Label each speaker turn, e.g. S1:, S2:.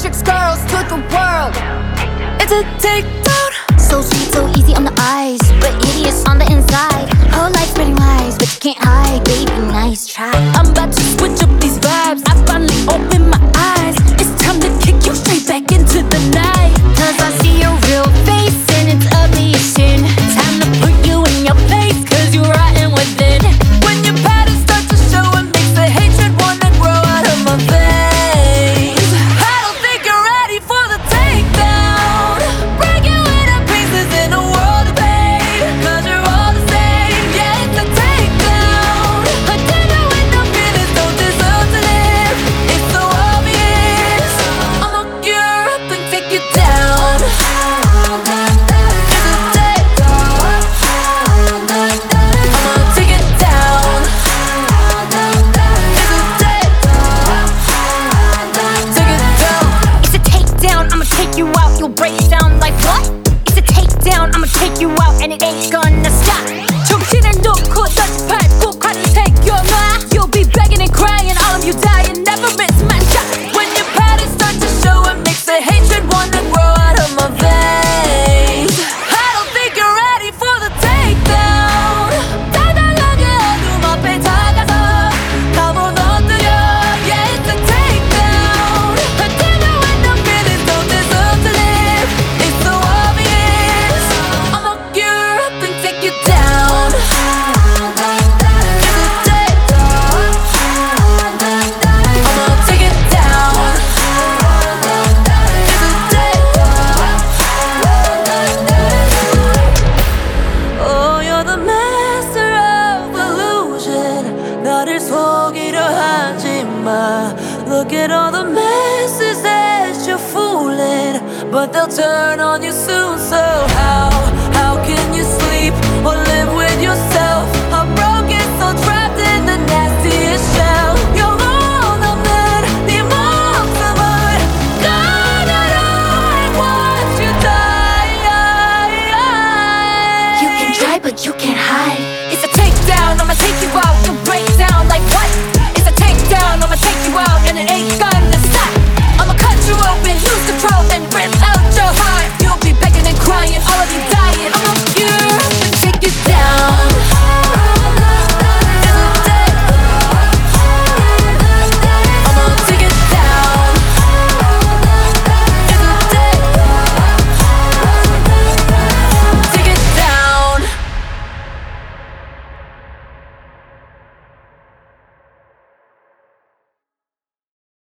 S1: tricks girls to the world. It's a takedown.
S2: So sweet, so easy on the eyes, but hideous on the inside. Whole life spreading lies, but you can't hide. Baby, nice try.
S1: I'm about to switch up these vibes. I finally opened my eyes. It's time to kick you straight back into the night.
S2: Cause I see your real face and it's ugly as sin.
S1: Time to put you in your place, cause you're rotten within. When your patterns start to show, it makes the hatred wanna grow out of my veins. I don't think you're ready for the takedown. Break you into pieces in a world of pain, cause you're all the same. Yeah, it's a takedown. A dinner with no feelings don't deserve to live. It's so obvious. I'ma look you up and take you down.
S2: You out, you'll break down like what? It's a takedown, I'ma take you out and it ain't gonna stop.
S1: 정신을 놓고 touch pad, 꼭하니 take your mind. You'll be begging and crying, all of you dying, never miss my shot. When your patterns start to show, it makes the hatred wanna grow out of my veins. I don't think you're ready for the takedown. 달달하게 어둠 앞에 다가서 다 무너뜨려. Yeah, it's a takedown. A dinner with no feelings don't deserve to live. It's so obvious. I'ma look you up and take you down. 나를 속이려 하지 마. Look at all the messes that you're fooling, but they'll turn on you soon, so how?